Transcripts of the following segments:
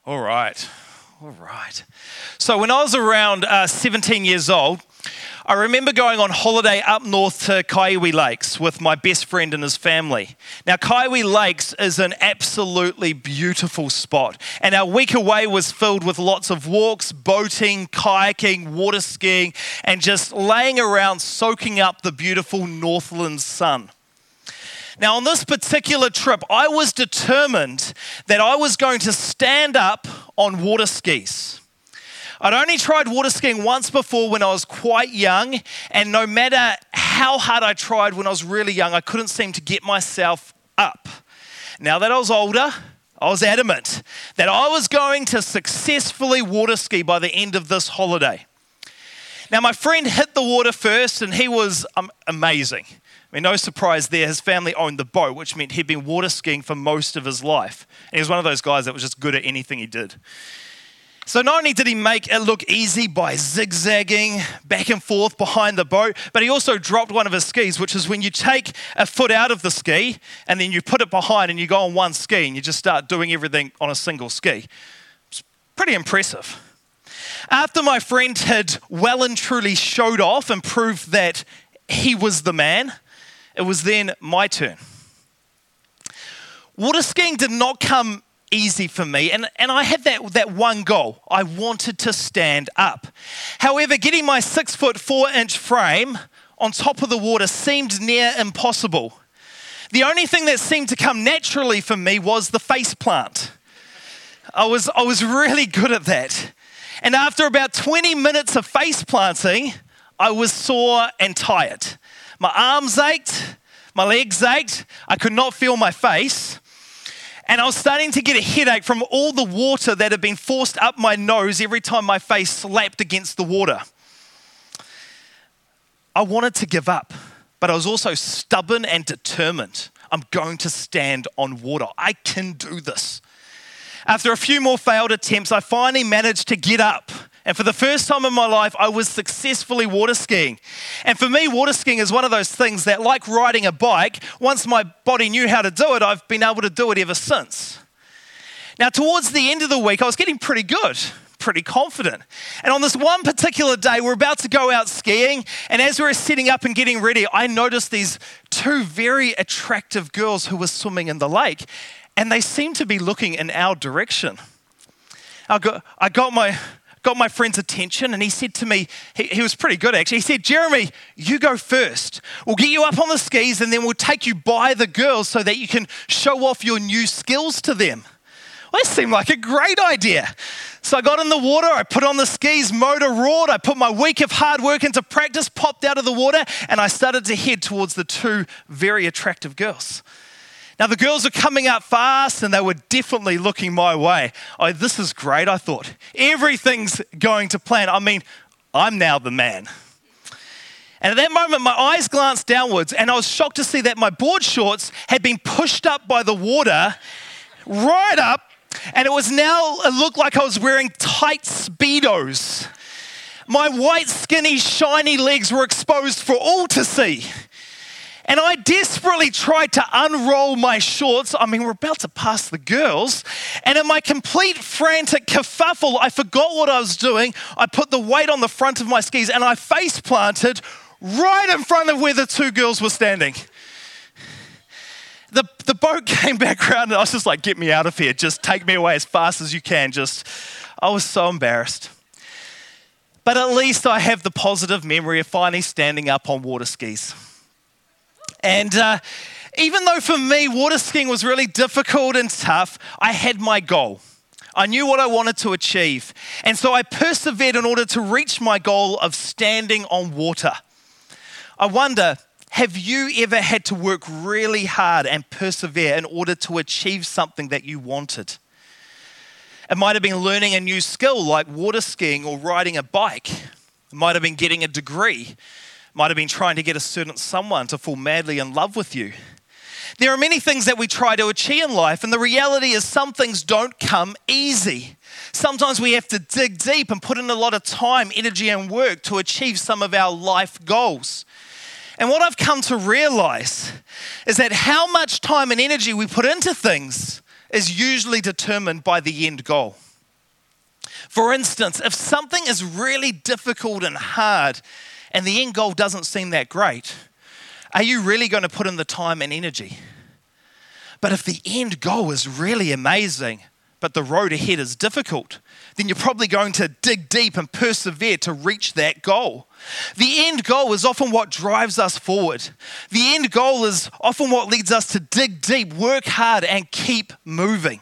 All right. So when I was around 17 years old, I remember going on holiday up north to Kaiwi Lakes with my best friend and his family. Now, Kaiwi Lakes is an absolutely beautiful spot, and our week away was filled with lots of walks, boating, kayaking, water skiing, and just laying around soaking up the beautiful Northland sun. Now, on this particular trip, I was determined that I was going to stand up on water skis. I'd only tried water skiing once before when I was quite young, and no matter how hard I tried when I was really young, I couldn't seem to get myself up. Now that I was older, I was adamant that I was going to successfully water ski by the end of this holiday. Now, my friend hit the water first, and he was amazing. I mean, no surprise there, his family owned the boat, which meant he'd been water skiing for most of his life. And he was one of those guys that was just good at anything he did. So not only did he make it look easy by zigzagging back and forth behind the boat, but he also dropped one of his skis, which is when you take a foot out of the ski and then you put it behind and you go on one ski and you just start doing everything on a single ski. It's pretty impressive. After my friend had well and truly showed off and proved that he was the man, it was then my turn. Water skiing did not come easy for me, and I had that one goal. I wanted to stand up. However, getting my 6'4" frame on top of the water seemed near impossible. The only thing that seemed to come naturally for me was the face plant. I was really good at that. And after about 20 minutes of face planting, I was sore and tired. My arms ached, my legs ached, I could not feel my face, and I was starting to get a headache from all the water that had been forced up my nose every time my face slapped against the water. I wanted to give up, but I was also stubborn and determined. I'm going to stand on water. I can do this. After a few more failed attempts, I finally managed to get up. And for the first time in my life, I was successfully water skiing. And for me, water skiing is one of those things that, like riding a bike, once my body knew how to do it, I've been able to do it ever since. Now, towards the end of the week, I was getting pretty good, pretty confident. And on this one particular day, we're about to go out skiing. And as we were setting up and getting ready, I noticed these two very attractive girls who were swimming in the lake. And they seemed to be looking in our direction. I got my friend's attention, and he said to me, he was pretty good actually, he said, "Jeremy, you go first. We'll get you up on the skis and then we'll take you by the girls so that you can show off your new skills to them." Well, that seemed like a great idea. So I got in the water, I put on the skis, motor roared, I put my week of hard work into practice, popped out of the water, and I started to head towards the two very attractive girls. Now, the girls were coming up fast and they were definitely looking my way. Oh, this is great, I thought. Everything's going to plan. I mean, I'm now the man. And at that moment, my eyes glanced downwards and I was shocked to see that my board shorts had been pushed up by the water, right up, and it looked like I was wearing tight Speedos. My white, skinny, shiny legs were exposed for all to see. And I desperately tried to unroll my shorts. I mean, we're about to pass the girls. And in my complete frantic kerfuffle, I forgot what I was doing. I put the weight on the front of my skis and I face planted right in front of where the two girls were standing. The boat came back around and I was just like, "Get me out of here. Just take me away as fast as you can." I was so embarrassed. But at least I have the positive memory of finally standing up on water skis. And even though for me, water skiing was really difficult and tough, I had my goal. I knew what I wanted to achieve. And so I persevered in order to reach my goal of standing on water. I wonder, have you ever had to work really hard and persevere in order to achieve something that you wanted? It might have been learning a new skill like water skiing or riding a bike. It might have been getting a degree. Might have been trying to get a certain someone to fall madly in love with you. There are many things that we try to achieve in life, and the reality is some things don't come easy. Sometimes we have to dig deep and put in a lot of time, energy, and work to achieve some of our life goals. And what I've come to realize is that how much time and energy we put into things is usually determined by the end goal. For instance, if something is really difficult and hard and the end goal doesn't seem that great, are you really going to put in the time and energy? But if the end goal is really amazing, but the road ahead is difficult, then you're probably going to dig deep and persevere to reach that goal. The end goal is often what drives us forward. The end goal is often what leads us to dig deep, work hard, and keep moving.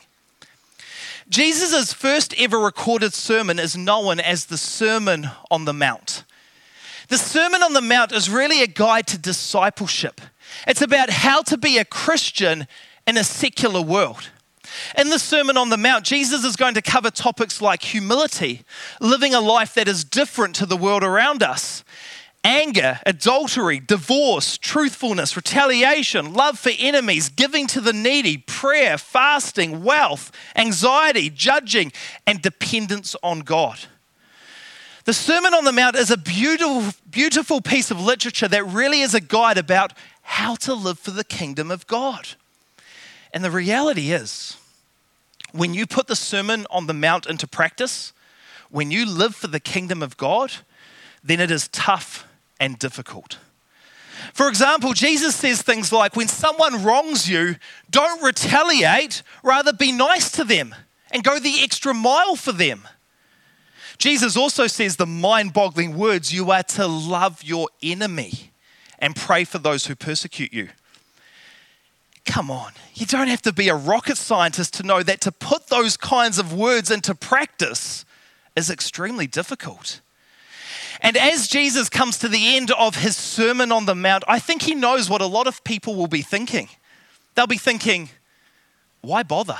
Jesus' first ever recorded sermon is known as the Sermon on the Mount. The Sermon on the Mount is really a guide to discipleship. It's about how to be a Christian in a secular world. In the Sermon on the Mount, Jesus is going to cover topics like humility, living a life that is different to the world around us, anger, adultery, divorce, truthfulness, retaliation, love for enemies, giving to the needy, prayer, fasting, wealth, anxiety, judging, and dependence on God. The Sermon on the Mount is a beautiful, beautiful piece of literature that really is a guide about how to live for the kingdom of God. And the reality is, when you put the Sermon on the Mount into practice, when you live for the kingdom of God, then it is tough and difficult. For example, Jesus says things like, when someone wrongs you, don't retaliate, rather be nice to them and go the extra mile for them. Jesus also says the mind-boggling words, you are to love your enemy and pray for those who persecute you. Come on, you don't have to be a rocket scientist to know that to put those kinds of words into practice is extremely difficult. And as Jesus comes to the end of his Sermon on the Mount, I think he knows what a lot of people will be thinking. They'll be thinking, why bother?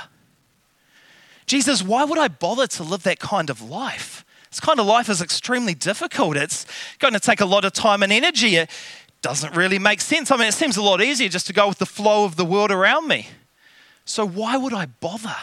Jesus, why would I bother to live that kind of life? This kind of life is extremely difficult. It's going to take a lot of time and energy. It doesn't really make sense. I mean, it seems a lot easier just to go with the flow of the world around me. So why would I bother?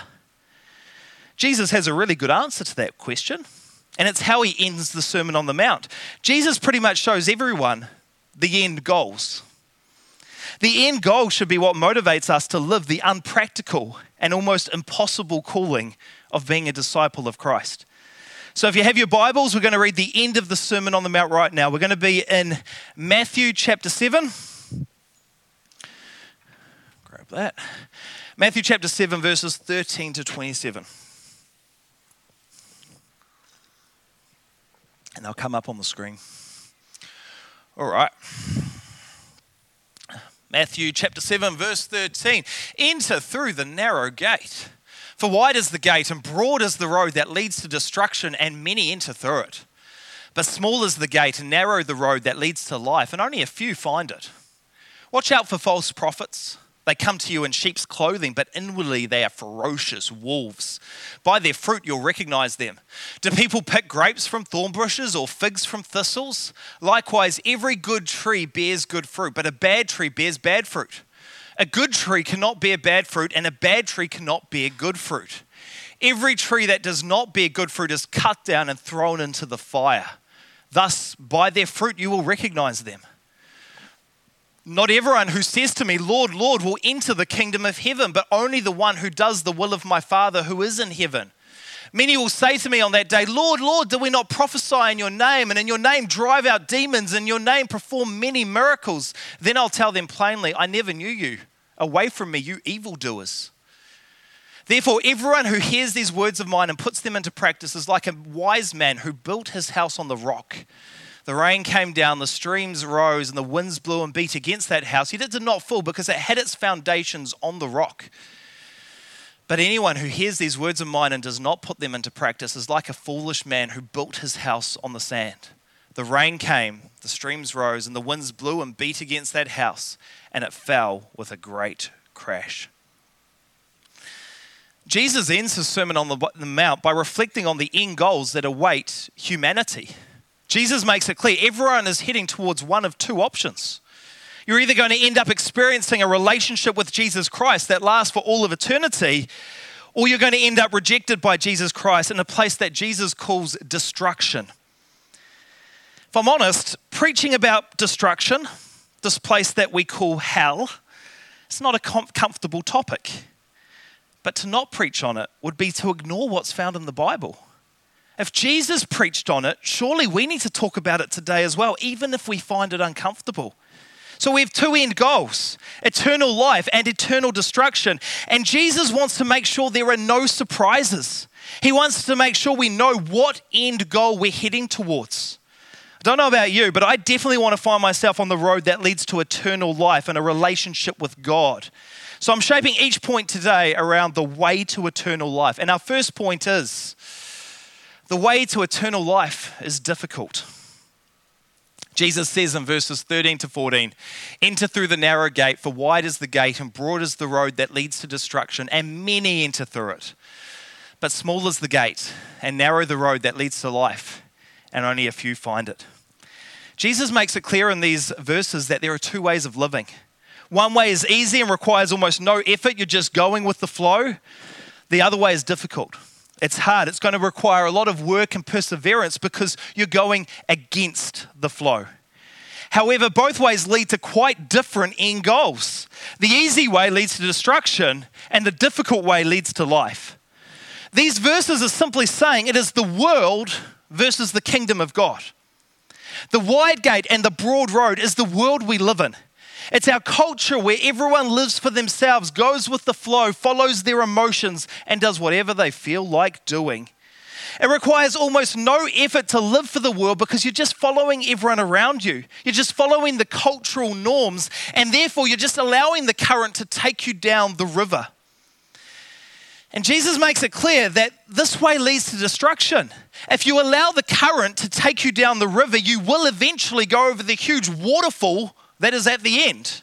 Jesus has a really good answer to that question, and it's how he ends the Sermon on the Mount. Jesus pretty much shows everyone the end goals. The end goal should be what motivates us to live the unpractical and almost impossible calling of being a disciple of Christ. So if you have your Bibles, we're going to read the end of the Sermon on the Mount right now. We're going to be in Matthew chapter 7. Grab that. Matthew chapter 7, verses 13 to 27. And they'll come up on the screen. All right. Matthew chapter 7, verse 13. Enter through the narrow gate. For wide is the gate and broad is the road that leads to destruction, and many enter through it. But small is the gate and narrow the road that leads to life, and only a few find it. Watch out for false prophets. They come to you in sheep's clothing, but inwardly they are ferocious wolves. By their fruit you'll recognize them. Do people pick grapes from thorn bushes or figs from thistles? Likewise, every good tree bears good fruit, but a bad tree bears bad fruit. A good tree cannot bear bad fruit, and a bad tree cannot bear good fruit. Every tree that does not bear good fruit is cut down and thrown into the fire. Thus, by their fruit you will recognize them. Not everyone who says to me, Lord, Lord, will enter the kingdom of heaven, but only the one who does the will of my Father who is in heaven. Many will say to me on that day, Lord, Lord, did we not prophesy in your name, and in your name drive out demons, and in your name perform many miracles? Then I'll tell them plainly, I never knew you. Away from me, you evildoers. Therefore, everyone who hears these words of mine and puts them into practice is like a wise man who built his house on the rock. The rain came down, the streams rose, and the winds blew and beat against that house. Yet it did not fall because it had its foundations on the rock. But anyone who hears these words of mine and does not put them into practice is like a foolish man who built his house on the sand. The rain came, the streams rose, and the winds blew and beat against that house, and it fell with a great crash. Jesus ends his Sermon on the Mount by reflecting on the end goals that await humanity. Jesus makes it clear everyone is heading towards one of two options. You're either going to end up experiencing a relationship with Jesus Christ that lasts for all of eternity, or you're going to end up rejected by Jesus Christ in a place that Jesus calls destruction. If I'm honest, preaching about destruction, this place that we call hell, it's not a comfortable topic. But to not preach on it would be to ignore what's found in the Bible. If Jesus preached on it, surely we need to talk about it today as well, even if we find it uncomfortable. So we have two end goals, eternal life and eternal destruction. And Jesus wants to make sure there are no surprises. He wants to make sure we know what end goal we're heading towards. I don't know about you, but I definitely want to find myself on the road that leads to eternal life and a relationship with God. So I'm shaping each point today around the way to eternal life. And our first point is, the way to eternal life is difficult. Jesus says in verses 13 to 14, enter through the narrow gate, for wide is the gate and broad is the road that leads to destruction, and many enter through it. But small is the gate and narrow the road that leads to life, and only a few find it. Jesus makes it clear in these verses that there are two ways of living. One way is easy and requires almost no effort. You're just going with the flow. The other way is difficult. It's hard. It's going to require a lot of work and perseverance because you're going against the flow. However, both ways lead to quite different end goals. The easy way leads to destruction, and the difficult way leads to life. These verses are simply saying it is the world versus the kingdom of God. The wide gate and the broad road is the world we live in. It's our culture where everyone lives for themselves, goes with the flow, follows their emotions, and does whatever they feel like doing. It requires almost no effort to live for the world because you're just following everyone around you. You're just following the cultural norms, and therefore you're just allowing the current to take you down the river. And Jesus makes it clear that this way leads to destruction. If you allow the current to take you down the river, you will eventually go over the huge waterfall that is at the end.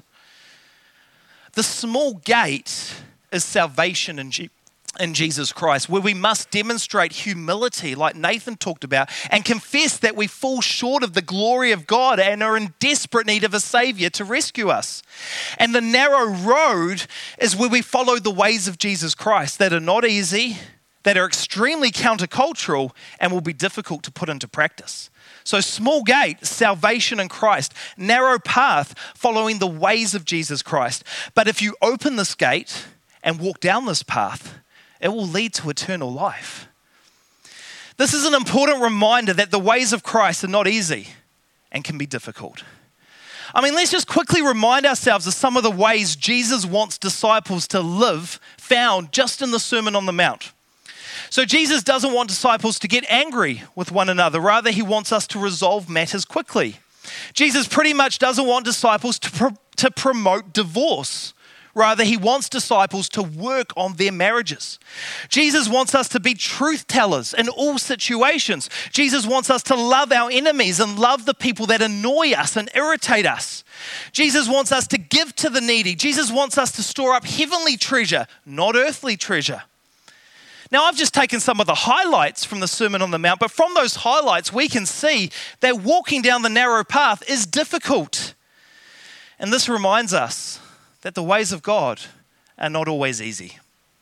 The small gate is salvation in Jesus Christ, where we must demonstrate humility, like Nathan talked about, and confess that we fall short of the glory of God and are in desperate need of a Savior to rescue us. And the narrow road is where we follow the ways of Jesus Christ that are not easy, that are extremely countercultural, and will be difficult to put into practice. So small gate, salvation in Christ. Narrow path, following the ways of Jesus Christ. But if you open this gate and walk down this path, it will lead to eternal life. This is an important reminder that the ways of Christ are not easy and can be difficult. I mean, let's just quickly remind ourselves of some of the ways Jesus wants disciples to live, found just in the Sermon on the Mount. So Jesus doesn't want disciples to get angry with one another. Rather, he wants us to resolve matters quickly. Jesus pretty much doesn't want disciples to promote divorce. Rather, he wants disciples to work on their marriages. Jesus wants us to be truth tellers in all situations. Jesus wants us to love our enemies and love the people that annoy us and irritate us. Jesus wants us to give to the needy. Jesus wants us to store up heavenly treasure, not earthly treasure. Now, I've just taken some of the highlights from the Sermon on the Mount, but from those highlights, we can see that walking down the narrow path is difficult. And this reminds us that the ways of God are not always easy.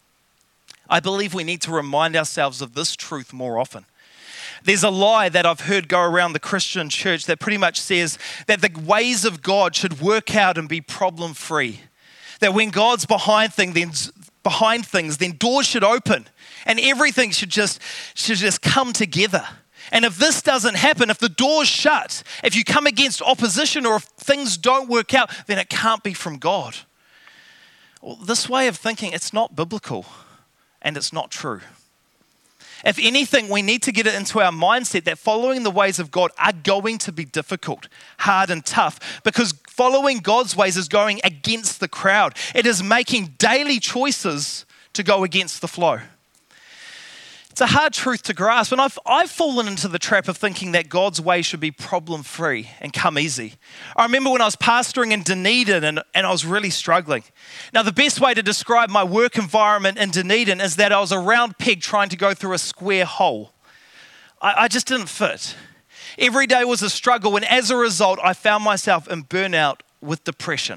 I believe we need to remind ourselves of this truth more often. There's a lie that I've heard go around the Christian church that pretty much says that the ways of God should work out and be problem-free. That when God's behind things, then doors should open and everything should just come together. And if this doesn't happen, if the door's shut, if you come against opposition or if things don't work out, then it can't be from God. Well, this way of thinking, it's not biblical and it's not true. If anything, we need to get it into our mindset that following the ways of God are going to be difficult, hard and tough, because following God's ways is going against the crowd. It is making daily choices to go against the flow. It's a hard truth to grasp, and I've fallen into the trap of thinking that God's way should be problem-free and come easy. I remember when I was pastoring in Dunedin and I was really struggling. Now, the best way to describe my work environment in Dunedin is that I was a round peg trying to go through a square hole. I just didn't fit. Every day was a struggle, and as a result, I found myself in burnout with depression.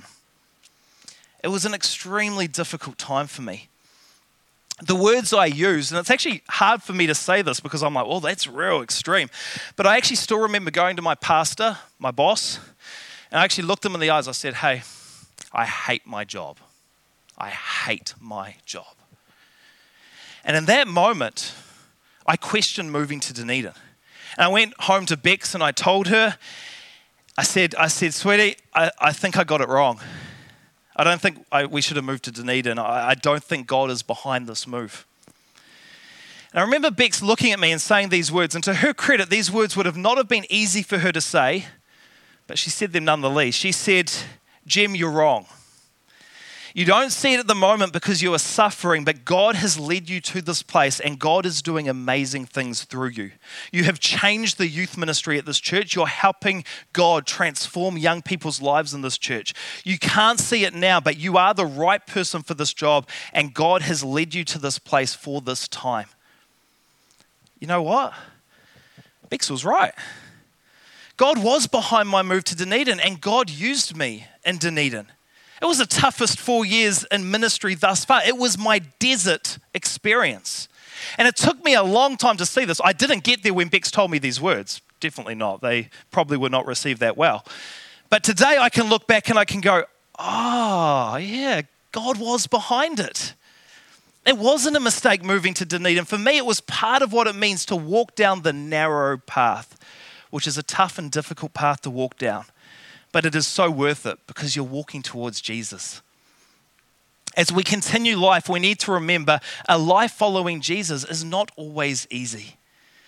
It was an extremely difficult time for me. The words I used, and it's actually hard for me to say this because I'm like, well, that's real extreme. But I actually still remember going to my pastor, my boss, and I actually looked him in the eyes. I said, hey, I hate my job. I hate my job. And in that moment, I questioned moving to Dunedin. And I went home to Bex and I told her, I said, sweetie, I think I got it wrong. I don't think we should have moved to Dunedin. I don't think God is behind this move. And I remember Bex looking at me and saying these words, and to her credit, these words would have not have been easy for her to say, but she said them nonetheless. She said, Jem, you're wrong. You don't see it at the moment because you are suffering, but God has led you to this place and God is doing amazing things through you. You have changed the youth ministry at this church. You're helping God transform young people's lives in this church. You can't see it now, but you are the right person for this job and God has led you to this place for this time. You know what? Bex was right. God was behind my move to Dunedin and God used me in Dunedin. It was the toughest 4 years in ministry thus far. It was my desert experience. And it took me a long time to see this. I didn't get there when Bex told me these words. Definitely not. They probably would not receive that well. But today I can look back and I can go, oh, yeah, God was behind it. It wasn't a mistake moving to Dunedin. For me, it was part of what it means to walk down the narrow path, which is a tough and difficult path to walk down. But it is so worth it because you're walking towards Jesus. As we continue life, we need to remember a life following Jesus is not always easy.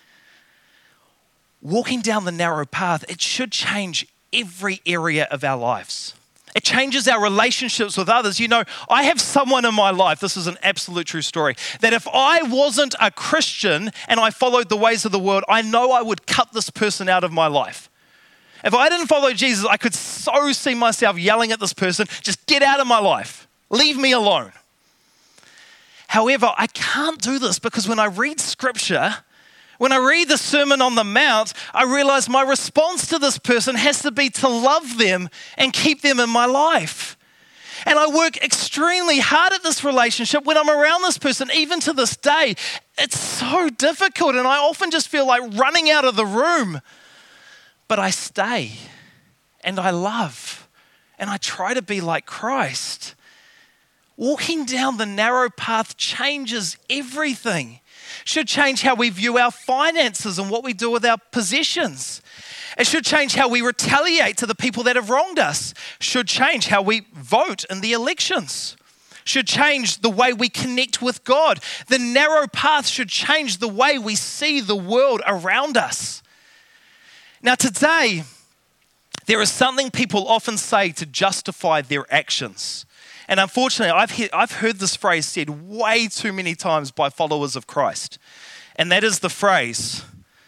Walking down the narrow path, it should change every area of our lives. It changes our relationships with others. You know, I have someone in my life, this is an absolute true story, that if I wasn't a Christian and I followed the ways of the world, I know I would cut this person out of my life. If I didn't follow Jesus, I could so see myself yelling at this person, just get out of my life, leave me alone. However, I can't do this because when I read scripture, when I read the Sermon on the Mount, I realize my response to this person has to be to love them and keep them in my life. And I work extremely hard at this relationship when I'm around this person, even to this day. It's so difficult and I often just feel like running out of the room. But I stay and I love and I try to be like Christ. Walking down the narrow path changes everything. Should change how we view our finances and what we do with our possessions. It should change how we retaliate to the people that have wronged us. Should change how we vote in the elections. Should change the way we connect with God. The narrow path should change the way we see the world around us. Now today, there is something people often say to justify their actions. And unfortunately, I've heard this phrase said way too many times by followers of Christ. And that is the phrase,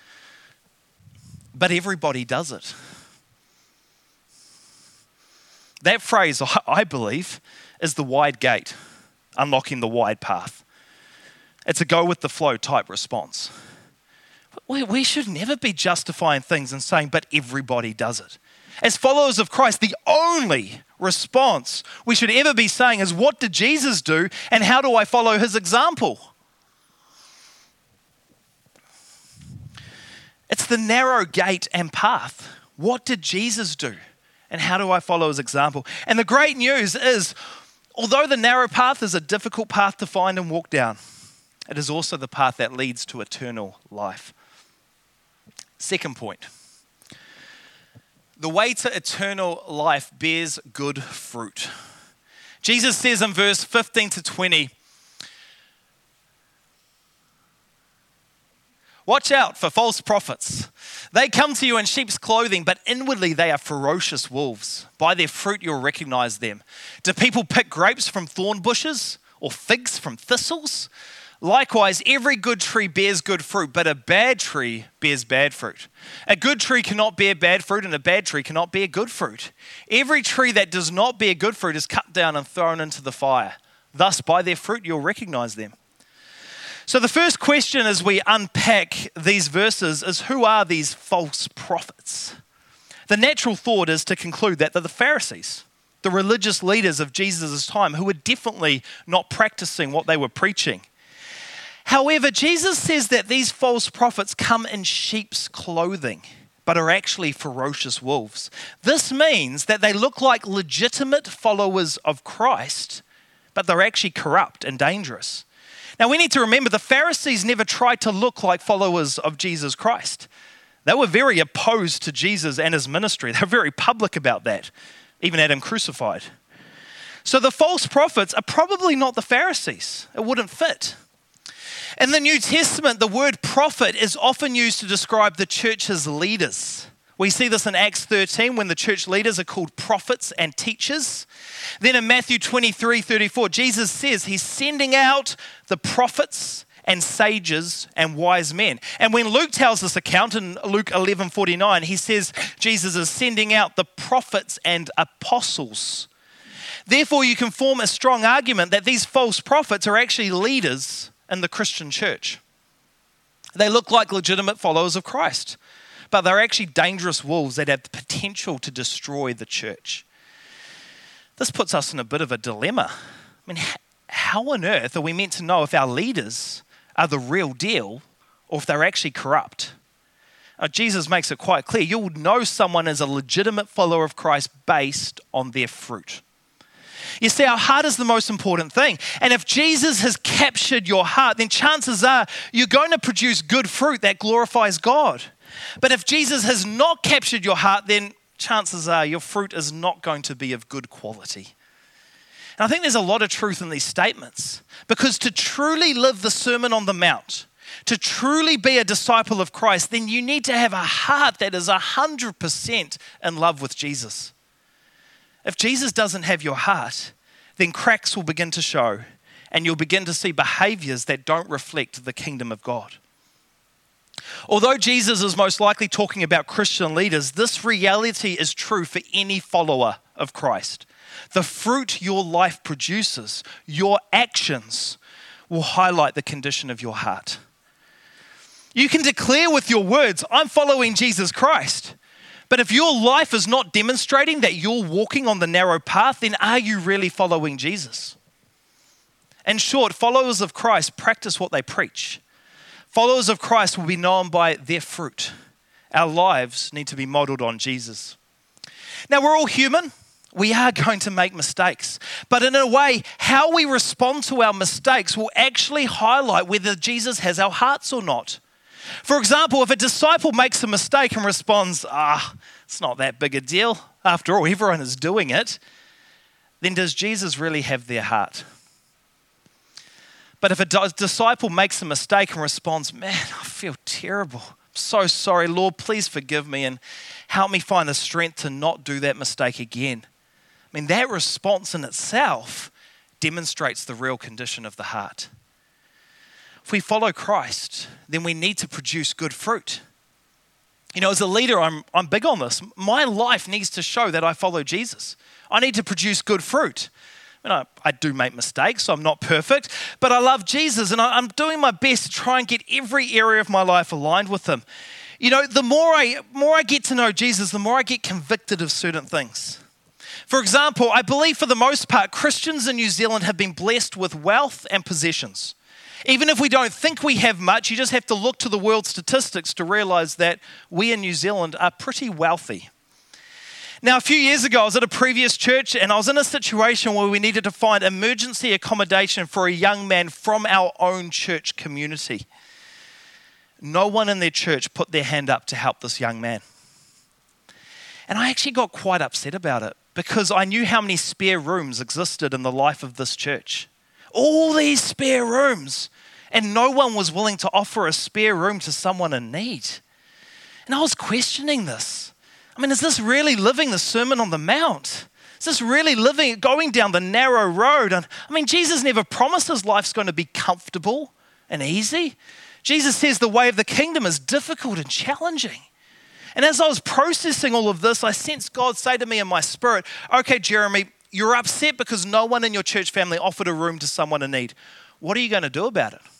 but everybody does it. That phrase, I believe, is the wide gate, unlocking the wide path. It's a go with the flow type response. We should never be justifying things and saying, but everybody does it. As followers of Christ, the only response we should ever be saying is, what did Jesus do and how do I follow his example? It's the narrow gate and path. What did Jesus do and how do I follow his example? And the great news is, although the narrow path is a difficult path to find and walk down, it is also the path that leads to eternal life. Second point. The way to eternal life bears good fruit. Jesus says in verse 15 to 20, watch out for false prophets. They come to you in sheep's clothing, but inwardly they are ferocious wolves. By their fruit you'll recognize them. Do people pick grapes from thorn bushes or figs from thistles? Likewise, every good tree bears good fruit, but a bad tree bears bad fruit. A good tree cannot bear bad fruit, and a bad tree cannot bear good fruit. Every tree that does not bear good fruit is cut down and thrown into the fire. Thus, by their fruit, you'll recognize them. So the first question as we unpack these verses is, who are these false prophets? The natural thought is to conclude that they're the Pharisees, the religious leaders of Jesus' time, who were definitely not practicing what they were preaching. However, Jesus says that these false prophets come in sheep's clothing, but are actually ferocious wolves. This means that they look like legitimate followers of Christ, but they're actually corrupt and dangerous. Now we need to remember the Pharisees never tried to look like followers of Jesus Christ. They were very opposed to Jesus and his ministry. They were very public about that, even had him crucified. So the false prophets are probably not the Pharisees. It wouldn't fit. In the New Testament, the word prophet is often used to describe the church's leaders. We see this in Acts 13 when the church leaders are called prophets and teachers. Then in Matthew 23:34, Jesus says he's sending out the prophets and sages and wise men. And when Luke tells this account in Luke 11:49, he says Jesus is sending out the prophets and apostles. Therefore, you can form a strong argument that these false prophets are actually leaders in the Christian church. They look like legitimate followers of Christ, but they're actually dangerous wolves that have the potential to destroy the church. This puts us in a bit of a dilemma. I mean, how on earth are we meant to know if our leaders are the real deal or if they're actually corrupt? Now, Jesus makes it quite clear. You'll know someone is a legitimate follower of Christ based on their fruit. You see, our heart is the most important thing. And if Jesus has captured your heart, then chances are you're going to produce good fruit that glorifies God. But if Jesus has not captured your heart, then chances are your fruit is not going to be of good quality. And I think there's a lot of truth in these statements, because to truly live the Sermon on the Mount, to truly be a disciple of Christ, then you need to have a heart that is 100% in love with Jesus. If Jesus doesn't have your heart, then cracks will begin to show and you'll begin to see behaviors that don't reflect the kingdom of God. Although Jesus is most likely talking about Christian leaders, this reality is true for any follower of Christ. The fruit your life produces, your actions, will highlight the condition of your heart. You can declare with your words, I'm following Jesus Christ. But if your life is not demonstrating that you're walking on the narrow path, then are you really following Jesus? In short, followers of Christ practice what they preach. Followers of Christ will be known by their fruit. Our lives need to be modeled on Jesus. Now, we're all human. We are going to make mistakes. But in a way, how we respond to our mistakes will actually highlight whether Jesus has our hearts or not. For example, if a disciple makes a mistake and responds, it's not that big a deal. After all, everyone is doing it. Then does Jesus really have their heart? But if a disciple makes a mistake and responds, man, I feel terrible. I'm so sorry. Lord, please forgive me and help me find the strength to not do that mistake again. I mean, that response in itself demonstrates the real condition of the heart. If we follow Christ, then we need to produce good fruit. You know, as a leader, I'm big on this. My life needs to show that I follow Jesus. I need to produce good fruit. I do make mistakes, so I'm not perfect, but I love Jesus and I'm doing my best to try and get every area of my life aligned with him. You know, the more I get to know Jesus, the more I get convicted of certain things. For example, I believe for the most part, Christians in New Zealand have been blessed with wealth and possessions. Even if we don't think we have much, you just have to look to the world statistics to realize that we in New Zealand are pretty wealthy. Now, a few years ago, I was at a previous church and I was in a situation where we needed to find emergency accommodation for a young man from our own church community. No one in their church put their hand up to help this young man. And I actually got quite upset about it because I knew how many spare rooms existed in the life of this church. All these spare rooms, and no one was willing to offer a spare room to someone in need. And I was questioning this. I mean, is this really living the Sermon on the Mount? Is this really going down the narrow road? And I mean, Jesus never promises life's going to be comfortable and easy. Jesus says the way of the kingdom is difficult and challenging. And as I was processing all of this, I sensed God say to me in my spirit, okay, Jeremy, you're upset because no one in your church family offered a room to someone in need. What are you going to do about it?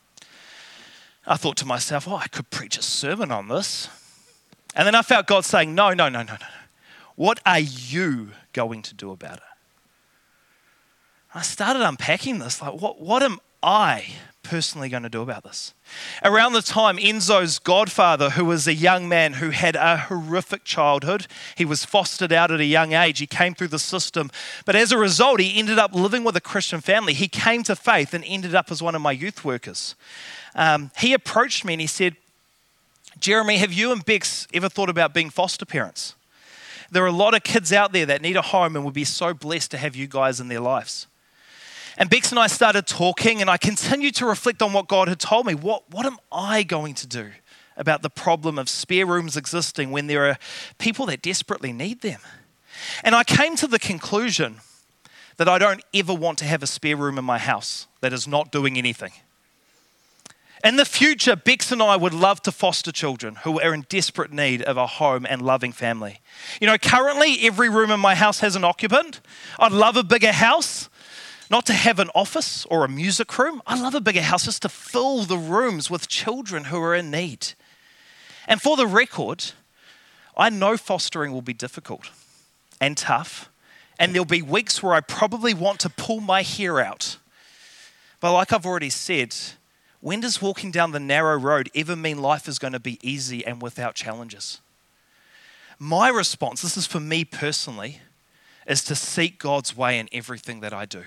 I thought to myself, I could preach a sermon on this. And then I felt God saying, no. What are you going to do about it? I started unpacking this, like what am I personally going to do about this? Around the time, Enzo's godfather, who was a young man who had a horrific childhood, he was fostered out at a young age, he came through the system, but as a result, he ended up living with a Christian family. He came to faith and ended up as one of my youth workers. He approached me and he said, Jeremy, have you and Bex ever thought about being foster parents? There are a lot of kids out there that need a home and would be so blessed to have you guys in their lives. And Bex and I started talking, and I continued to reflect on what God had told me. What am I going to do about the problem of spare rooms existing when there are people that desperately need them? And I came to the conclusion that I don't ever want to have a spare room in my house that is not doing anything. In the future, Bex and I would love to foster children who are in desperate need of a home and loving family. You know, currently every room in my house has an occupant. I'd love a bigger house. Not to have an office or a music room. I love a bigger house just to fill the rooms with children who are in need. And for the record, I know fostering will be difficult and tough, and there'll be weeks where I probably want to pull my hair out. But like I've already said, when does walking down the narrow road ever mean life is going to be easy and without challenges? My response, this is for me personally, is to seek God's way in everything that I do.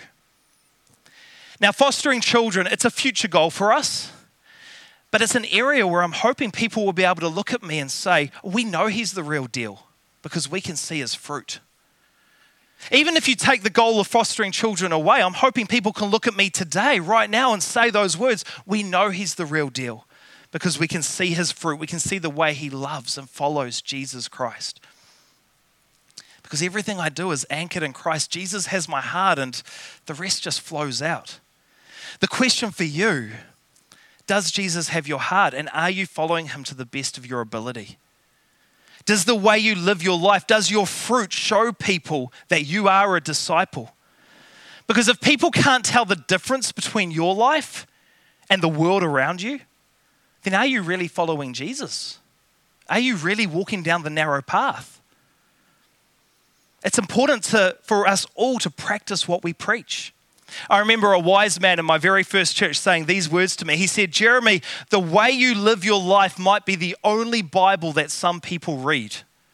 Now, fostering children, it's a future goal for us, but it's an area where I'm hoping people will be able to look at me and say, we know he's the real deal because we can see his fruit. Even if you take the goal of fostering children away, I'm hoping people can look at me today, right now, and say those words, we know he's the real deal because we can see his fruit. We can see the way he loves and follows Jesus Christ. Because everything I do is anchored in Christ. Jesus has my heart and the rest just flows out. The question for you, does Jesus have your heart and are you following him to the best of your ability? Does the way you live your life, does your fruit show people that you are a disciple? Because if people can't tell the difference between your life and the world around you, then are you really following Jesus? Are you really walking down the narrow path? It's important for us all to practice what we preach. I remember a wise man in my very first church saying these words to me. He said, Jeremy, the way you live your life might be the only Bible that some people read.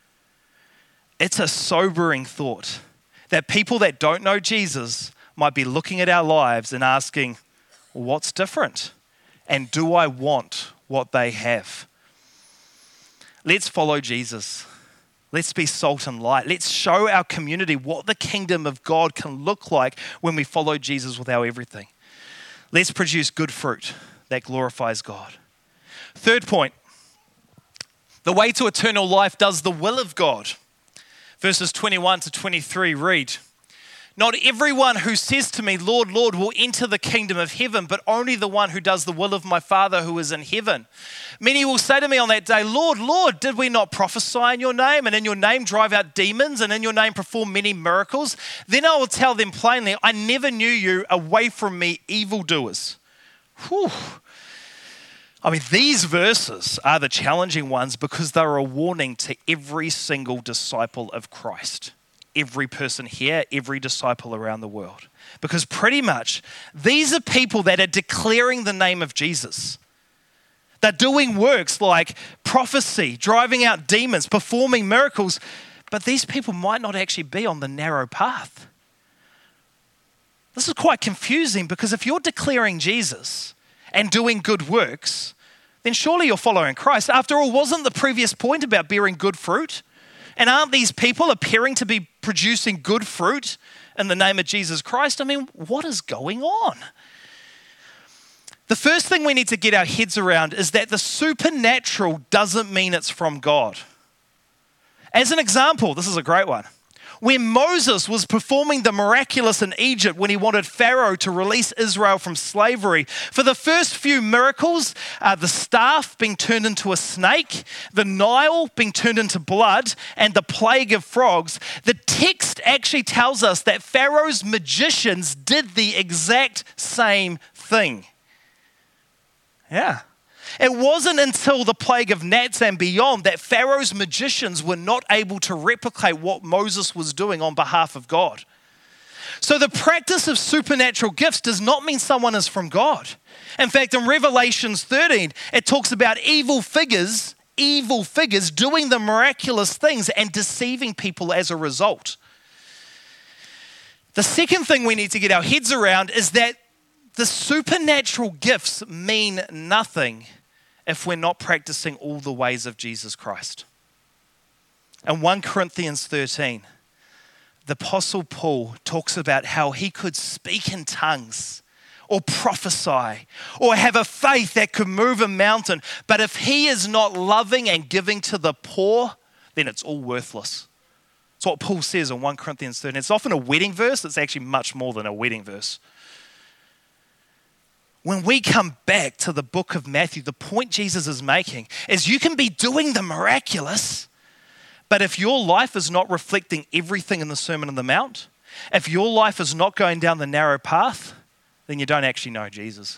It's a sobering thought that people that don't know Jesus might be looking at our lives and asking, what's different? And do I want what they have? Let's follow Jesus. Let's be salt and light. Let's show our community what the kingdom of God can look like when we follow Jesus with our everything. Let's produce good fruit that glorifies God. Third point, the way to eternal life does the will of God. Verses 21 to 23 read, not everyone who says to me, Lord, Lord, will enter the kingdom of heaven, but only the one who does the will of my Father who is in heaven. Many will say to me on that day, Lord, Lord, did we not prophesy in your name, and in your name drive out demons, and in your name perform many miracles? Then I will tell them plainly, I never knew you, away from me, evildoers. Whew. I mean, these verses are the challenging ones because they're a warning to every single disciple of Christ. Every person here, every disciple around the world. Because pretty much, these are people that are declaring the name of Jesus. They're doing works like prophecy, driving out demons, performing miracles, but these people might not actually be on the narrow path. This is quite confusing because if you're declaring Jesus and doing good works, then surely you're following Christ. After all, wasn't the previous point about bearing good fruit? And aren't these people appearing to be producing good fruit in the name of Jesus Christ? I mean, what is going on? The first thing we need to get our heads around is that the supernatural doesn't mean it's from God. As an example, this is a great one. When Moses was performing the miraculous in Egypt when he wanted Pharaoh to release Israel from slavery, for the first few miracles, the staff being turned into a snake, the Nile being turned into blood, and the plague of frogs, the text actually tells us that Pharaoh's magicians did the exact same thing. Yeah. It wasn't until the plague of gnats and beyond that Pharaoh's magicians were not able to replicate what Moses was doing on behalf of God. So the practice of supernatural gifts does not mean someone is from God. In fact, in Revelations 13, it talks about evil figures doing the miraculous things and deceiving people as a result. The second thing we need to get our heads around is that the supernatural gifts mean nothing if we're not practicing all the ways of Jesus Christ. In 1 Corinthians 13, the Apostle Paul talks about how he could speak in tongues or prophesy or have a faith that could move a mountain, but if he is not loving and giving to the poor, then it's all worthless. That's what Paul says in 1 Corinthians 13. It's often a wedding verse. It's actually much more than a wedding verse. When we come back to the book of Matthew, the point Jesus is making is you can be doing the miraculous, but if your life is not reflecting everything in the Sermon on the Mount, if your life is not going down the narrow path, then you don't actually know Jesus.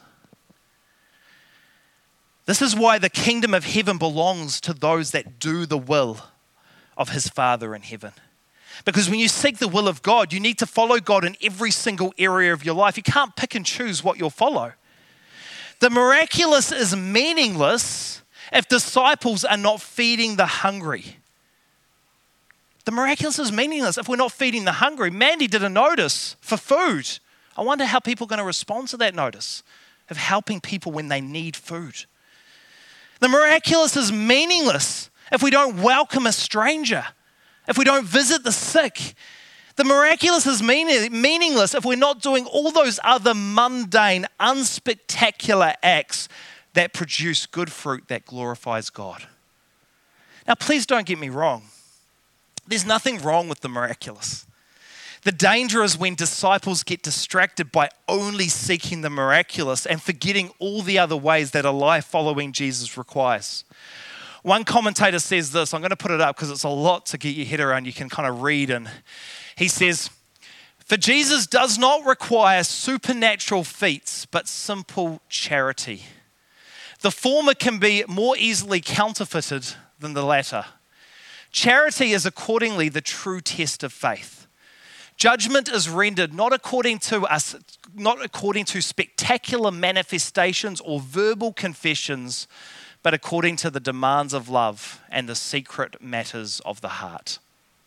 This is why the kingdom of heaven belongs to those that do the will of his Father in heaven. Because when you seek the will of God, you need to follow God in every single area of your life. You can't pick and choose what you'll follow. The miraculous is meaningless if disciples are not feeding the hungry. The miraculous is meaningless if we're not feeding the hungry. Mandy did a notice for food. I wonder how people are going to respond to that notice of helping people when they need food. The miraculous is meaningless if we don't welcome a stranger, if we don't visit the sick. The miraculous is meaningless if we're not doing all those other mundane, unspectacular acts that produce good fruit that glorifies God. Now, please don't get me wrong. There's nothing wrong with the miraculous. The danger is when disciples get distracted by only seeking the miraculous and forgetting all the other ways that a life following Jesus requires. One commentator says this, I'm going to put it up because it's a lot to get your head around. You can kind of read, and he says, "For Jesus does not require supernatural feats, but simple charity. The former can be more easily counterfeited than the latter. Charity is accordingly the true test of faith. Judgment is rendered not according to spectacular manifestations or verbal confessions, but according to the demands of love and the secret matters of the heart."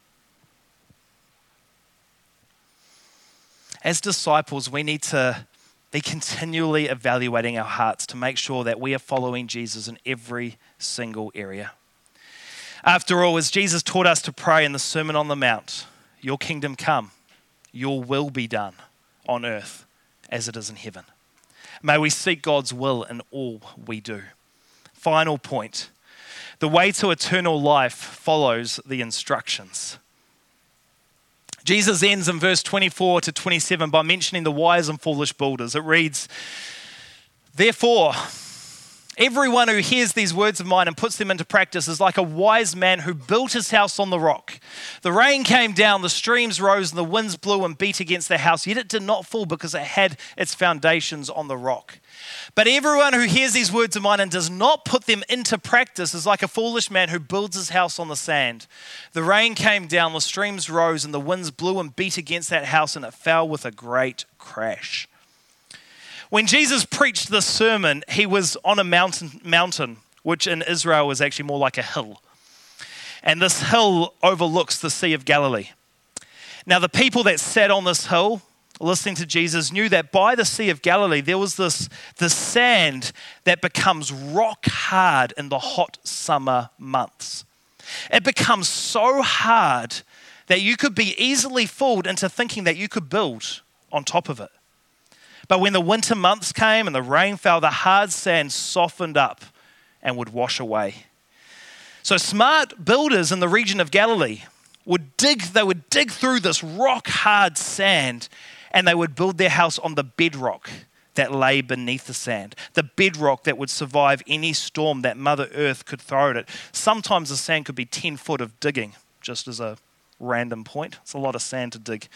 As disciples, we need to be continually evaluating our hearts to make sure that we are following Jesus in every single area. After all, as Jesus taught us to pray in the Sermon on the Mount, "Your kingdom come, your will be done on earth as it is in heaven." May we seek God's will in all we do. Final point, the way to eternal life follows the instructions. Jesus ends in verse 24 to 27 by mentioning the wise and foolish builders. It reads, "Therefore, everyone who hears these words of mine and puts them into practice is like a wise man who built his house on the rock. The rain came down, the streams rose, and the winds blew and beat against the house, yet it did not fall because it had its foundations on the rock. But everyone who hears these words of mine and does not put them into practice is like a foolish man who builds his house on the sand. The rain came down, the streams rose, and the winds blew and beat against that house, and it fell with a great crash." When Jesus preached this sermon, he was on a mountain, which in Israel was actually more like a hill. And this hill overlooks the Sea of Galilee. Now, the people that sat on this hill listening to Jesus knew that by the Sea of Galilee, there was this sand that becomes rock hard in the hot summer months. It becomes so hard that you could be easily fooled into thinking that you could build on top of it. But when the winter months came and the rain fell, the hard sand softened up and would wash away. So smart builders in the region of Galilee would dig through this rock hard sand, and they would build their house on the bedrock that lay beneath the sand, the bedrock that would survive any storm that Mother Earth could throw at it. Sometimes the sand could be 10 foot of digging, just as a random point. It's a lot of sand to dig.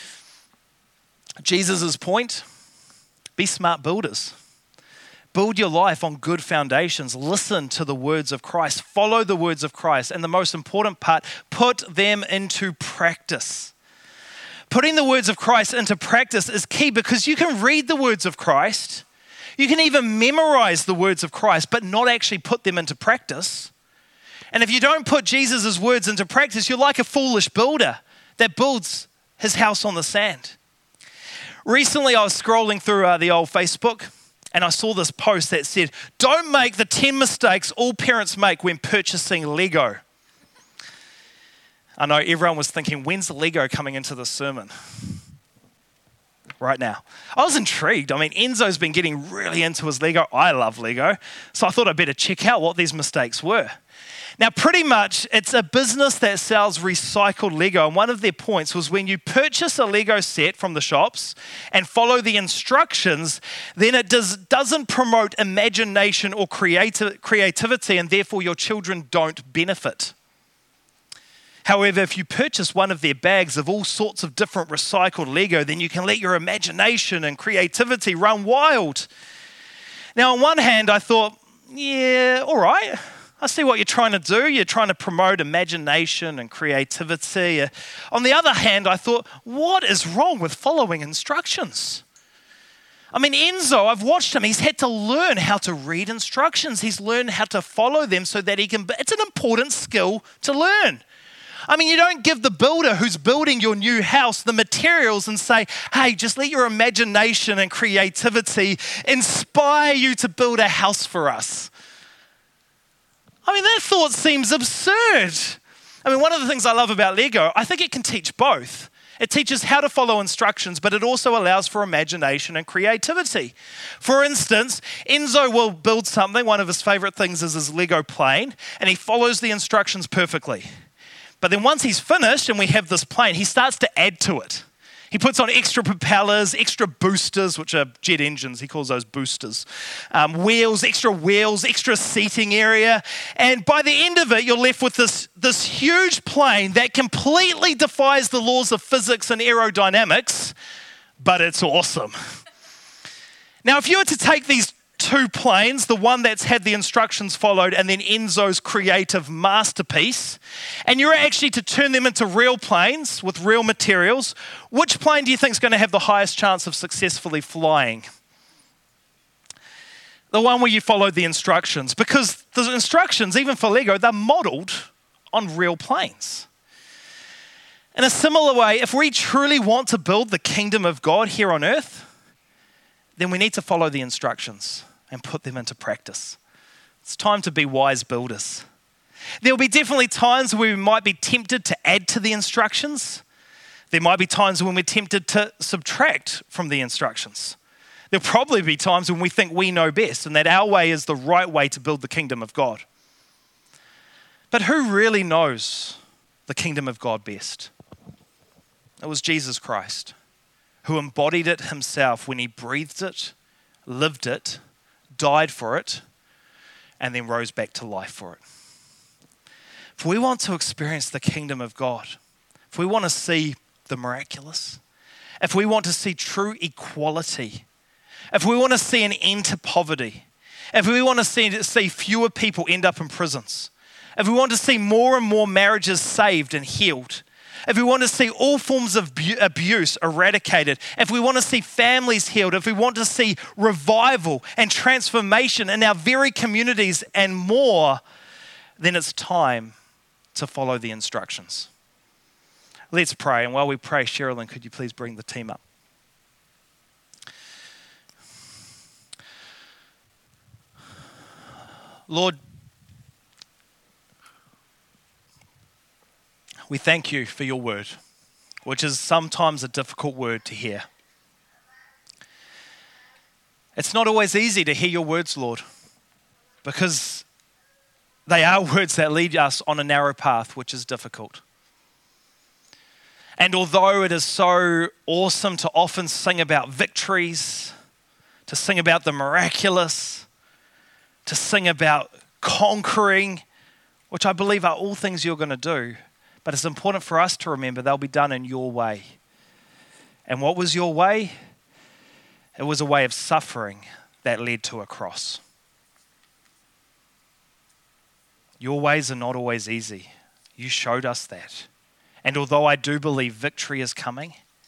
Jesus' point: be smart builders. Build your life on good foundations. Listen to the words of Christ. Follow the words of Christ. And the most important part, put them into practice. Putting the words of Christ into practice is key because you can read the words of Christ, you can even memorize the words of Christ, but not actually put them into practice. And if you don't put Jesus' words into practice, you're like a foolish builder that builds his house on the sand. Recently, I was scrolling through the old Facebook and I saw this post that said, "Don't make the 10 mistakes all parents make when purchasing Lego." I know everyone was thinking, when's the Lego coming into the sermon? Right now. I was intrigued. I mean, Enzo's been getting really into his Lego. I love Lego. So I thought I'd better check out what these mistakes were. Now, pretty much, it's a business that sells recycled Lego. And one of their points was when you purchase a Lego set from the shops and follow the instructions, then it doesn't promote imagination or creativity, and therefore your children don't benefit. However, if you purchase one of their bags of all sorts of different recycled Lego, then you can let your imagination and creativity run wild. Now, on one hand, I thought, yeah, all right. I see what you're trying to do. You're trying to promote imagination and creativity. On the other hand, I thought, what is wrong with following instructions? I mean, Enzo, I've watched him. He's had to learn how to read instructions. He's learned how to follow them so that he can, it's an important skill to learn. I mean, you don't give the builder who's building your new house the materials and say, hey, just let your imagination and creativity inspire you to build a house for us. I mean, that thought seems absurd. I mean, one of the things I love about Lego, I think it can teach both. It teaches how to follow instructions, but it also allows for imagination and creativity. For instance, Enzo will build something. One of his favorite things is his Lego plane, and he follows the instructions perfectly. But then once he's finished and we have this plane, he starts to add to it. He puts on extra propellers, extra boosters, which are jet engines. He calls those boosters. Wheels, extra seating area. And by the end of it, you're left with this huge plane that completely defies the laws of physics and aerodynamics, but it's awesome. Now, if you were to take these two planes, the one that's had the instructions followed and then Enzo's creative masterpiece, and you're actually to turn them into real planes with real materials, which plane do you think is going to have the highest chance of successfully flying? The one where you followed the instructions, because the instructions, even for Lego, they're modeled on real planes. In a similar way, if we truly want to build the kingdom of God here on earth, then we need to follow the instructions and put them into practice. It's time to be wise builders. There'll be definitely times where we might be tempted to add to the instructions. There might be times when we're tempted to subtract from the instructions. There'll probably be times when we think we know best and that our way is the right way to build the kingdom of God. But who really knows the kingdom of God best? It was Jesus Christ, who embodied it himself when he breathed it, lived it, died for it, and then rose back to life for it. If we want to experience the kingdom of God, if we want to see the miraculous, if we want to see true equality, if we want to see an end to poverty, if we want to see fewer people end up in prisons, if we want to see more and more marriages saved and healed, if we want to see all forms of abuse eradicated, if we want to see families healed, if we want to see revival and transformation in our very communities and more, then it's time to follow the instructions. Let's pray. And while we pray, Sherilyn, could you please bring the team up? Lord, we thank you for your word, which is sometimes a difficult word to hear. It's not always easy to hear your words, Lord, because they are words that lead us on a narrow path, which is difficult. And although it is so awesome to often sing about victories, to sing about the miraculous, to sing about conquering, which I believe are all things you're going to do, but it's important for us to remember they'll be done in your way. And what was your way? It was a way of suffering that led to a cross. Your ways are not always easy. You showed us that. And although I do believe victory is coming,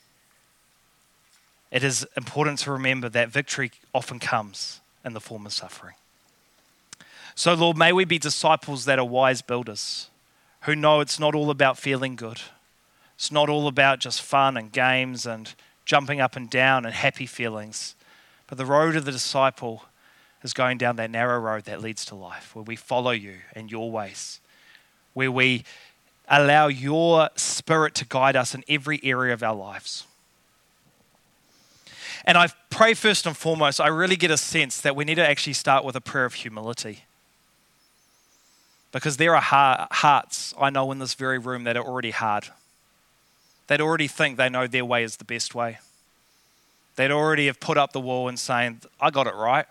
it is important to remember that victory often comes in the form of suffering. So, Lord, may we be disciples that are wise builders, who know it's not all about feeling good. It's not all about just fun and games and jumping up and down and happy feelings. But the road of the disciple is going down that narrow road that leads to life, where we follow you and your ways, where we allow your Spirit to guide us in every area of our lives. And I pray first and foremost, I really get a sense that we need to actually start with a prayer of humility. Because there are hearts, I know, in this very room that are already hard. They'd already think they know their way is the best way. They'd already have put up the wall and saying, I got it right.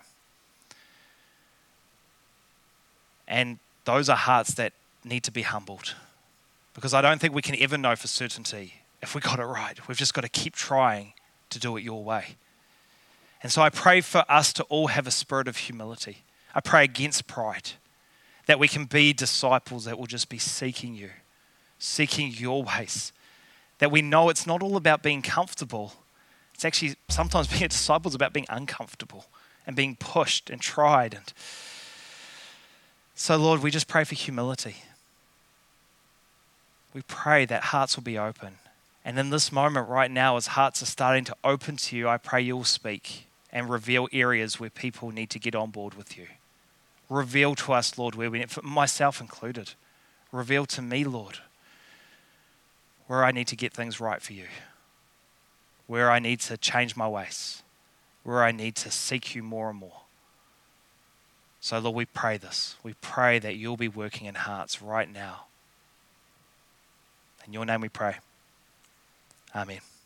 And those are hearts that need to be humbled. Because I don't think we can ever know for certainty if we got it right. We've just got to keep trying to do it your way. And so I pray for us to all have a spirit of humility. I pray against pride, that we can be disciples that will just be seeking you, seeking your ways. That we know it's not all about being comfortable. It's actually sometimes being a disciple is about being uncomfortable and being pushed and tried. And so, Lord, we just pray for humility. We pray that hearts will be open. And in this moment right now, as hearts are starting to open to you, I pray you'll speak and reveal areas where people need to get on board with you. Reveal to us, Lord, where we, myself included, reveal to me, Lord, where I need to get things right for you, where I need to change my ways, where I need to seek you more and more. So, Lord, we pray this. We pray that you'll be working in hearts right now. In your name we pray. Amen.